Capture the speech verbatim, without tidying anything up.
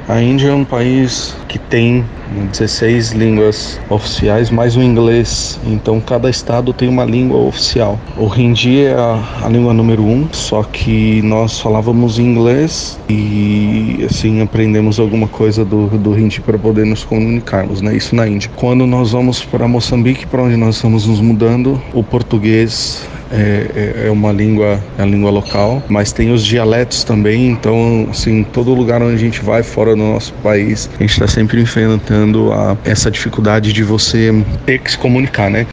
A Índia é um país que tem dezesseis línguas oficiais, mais o inglês. Então cada estado tem uma língua oficial. O Hindi é a, a língua número um, só que nós falávamos inglês e assim aprendemos alguma coisa do, do Hindi para poder nos comunicarmos, né? Isso na Índia. Quando nós vamos para Moçambique, para onde nós estamos nos mudando, o português É, é uma língua, é a língua local, mas tem os dialetos também. Então, assim, todo lugar onde a gente vai fora do nosso país, a gente está sempre enfrentando a, essa dificuldade de você ter que se comunicar, né?